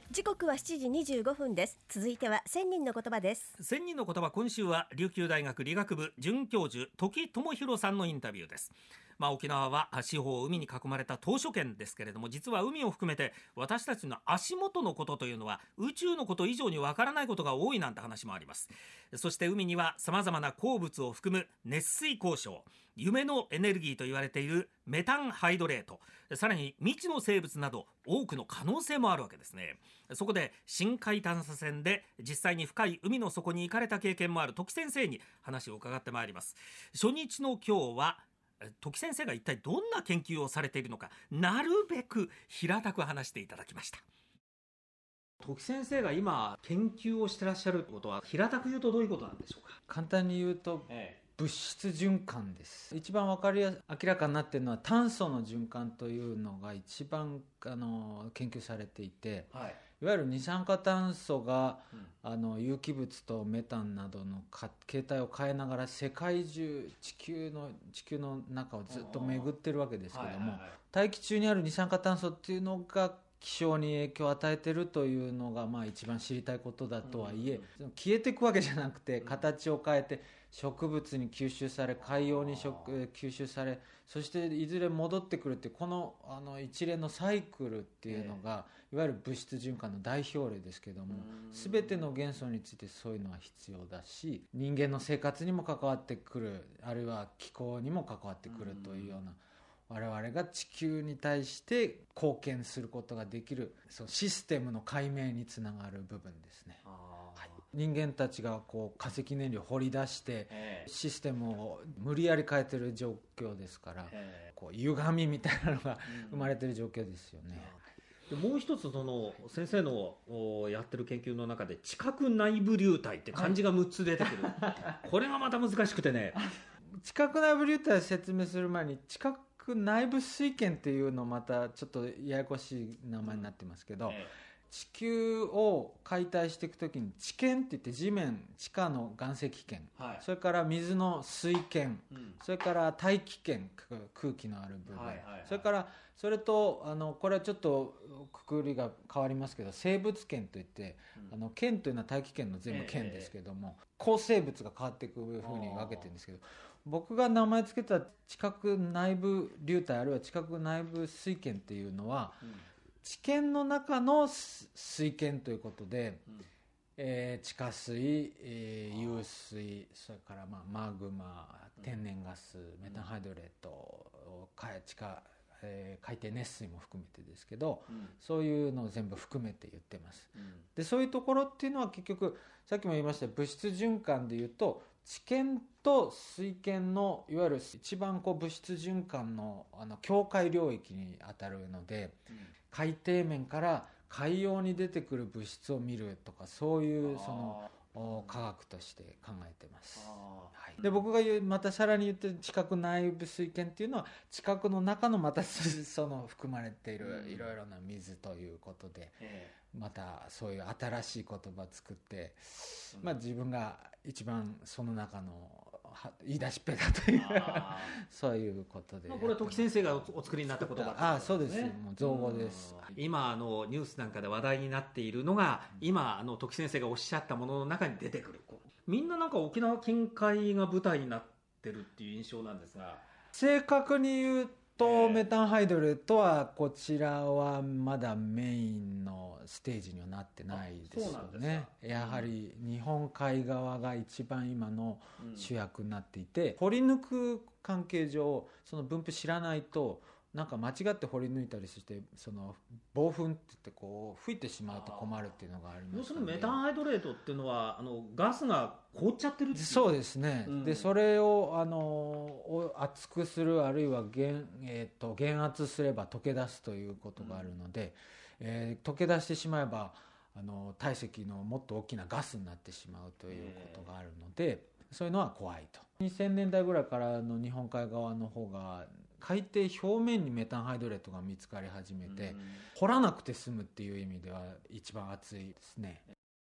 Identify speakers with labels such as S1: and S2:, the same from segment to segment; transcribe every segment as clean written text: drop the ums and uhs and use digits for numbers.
S1: 時刻は7時25分です。続いては千人の言葉です。
S2: 千人の言葉、今週は琉球大学理学部准教授時智博さんのインタビューです。沖縄は四方海に囲まれた島嶼圏ですけれども、実は海を含めて私たちの足元のことというのは宇宙のこと以上にわからないことが多いなんて話もあります。そして海には様々な鉱物を含む熱水鉱床、夢のエネルギーと言われているメタンハイドレート、さらに未知の生物など多くの可能性もあるわけですね。そこで深海探査船で実際に深い海の底に行かれた経験もある時先生に話を伺ってまいります。初日の今日は時先生が一体どんな研究をされているのか、なるべく平たく話していただきました。時先生が今研究をしてらっしゃることは平たく言うとどういうことなんでしょうか。
S3: 簡単に言うと、物質循環です。一番分かりやす明らかになっているのは炭素の循環というのが一番研究されていて、いわゆる二酸化炭素が、有機物とメタンなどの形態を変えながら世界中地球の中をずっと巡ってるわけですけども、大気中にある二酸化炭素っていうのが気象に影響を与えているというのが、一番知りたいことだとはいえ、消えていくわけじゃなくて形を変えて植物に吸収され海洋に吸収され、そしていずれ戻ってくるっていうこの一連のサイクルっていうのが、いわゆる物質循環の代表例ですけども、全ての元素についてそういうのは必要だし、人間の生活にも関わってくる、あるいは気候にも関わってくるというような、我々が地球に対して貢献することができる、そのシステムの解明につながる部分ですね。人間たちが化石燃料を掘り出してシステムを無理やり変えてる状況ですから、歪みみたいなのが生まれてる状況ですよね。
S2: もう一つ、その先生のやってる研究の中で地殻内部流体って漢字が6つ出てくる、これがまた難しくてね。
S3: 地殻内部流体を説明する前に、地殻内部水圏っていうのまたちょっとややこしい名前になってますけど、地球を解体していくときに地圏っていって、地下の岩石圏、それから水の水圏、それから大気圏、空気のある部分、それからそれとこれはちょっとくくりが変わりますけど、生物圏といって、圏というのは大気圏の全部圏ですけども、構成物が変わっていくふうに分けてるんですけど、僕が名前つけた地殻内部流体、あるいは地殻内部水圏っていうのは、地圏の中の水圏ということで、地下水、湧水、それからマグマ、天然ガス、メタンハイドレート、海底熱水も含めてですけど、そういうのを全部含めて言ってます。でそういうところっていうのは結局さっきも言いました物質循環でいうと、地圏と水圏のいわゆる一番物質循環の境界領域に当たるので、海底面から海洋に出てくる物質を見るとか、そういうその科学として考えてます。で僕がまたさらに言ってる地殻内部水圏っていうのは、地殻の中のまたその含まれているいろいろな水ということで、またそういう新しい言葉を作って、自分が一番その中の言い出しっぺだというそういうことで、
S2: これ時先生がお作りになった言葉、
S3: そうです、もう造語です。
S2: 今ニュースなんかで話題になっているのが、今時先生がおっしゃったものの中に出てくる、みんななんか沖縄近海が舞台になってるっていう印象なんですが、
S3: 正確に言うとメタンハイドレートはこちらはまだメインのステージにはなってないですよね。やはり日本海側が一番今の主役になっていて、掘り抜く関係上その分布知らないと、なんか間違って掘り抜いたりして、その暴風って言って吹いてしまうと困るっていうのがありますので。
S2: 要するにメタンハイドレートっていうのはガスが凍っちゃってるっていう。
S3: そうですね、でそれを熱くする、あるいは減圧すれば溶け出すということがあるので、溶け出してしまえば体積のもっと大きなガスになってしまうということがあるので、そういうのは怖いと。2000年代ぐらいから日本海側の方が海底表面にメタンハイドレートが見つかり始めて、掘らなくて済むっていう意味では一番熱いですね。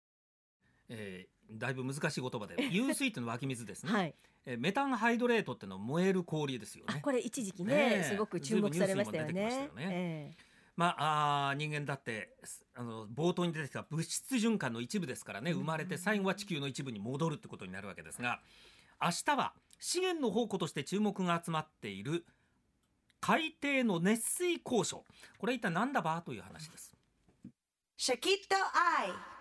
S2: だいぶ難しい言葉で、湧水っていうのは湧き水ですね。メタンハイドレートっていうのは燃える氷ですよね。
S1: これ一時期ねすごく注目されましたよね。
S2: 人間だって冒頭に出てきた物質循環の一部ですからね、生まれて最後は地球の一部に戻るってことになるわけですが、明日は資源の宝庫として注目が集まっている海底の熱水鉱床、これ一体何だばという話です。
S4: シャキッとアイ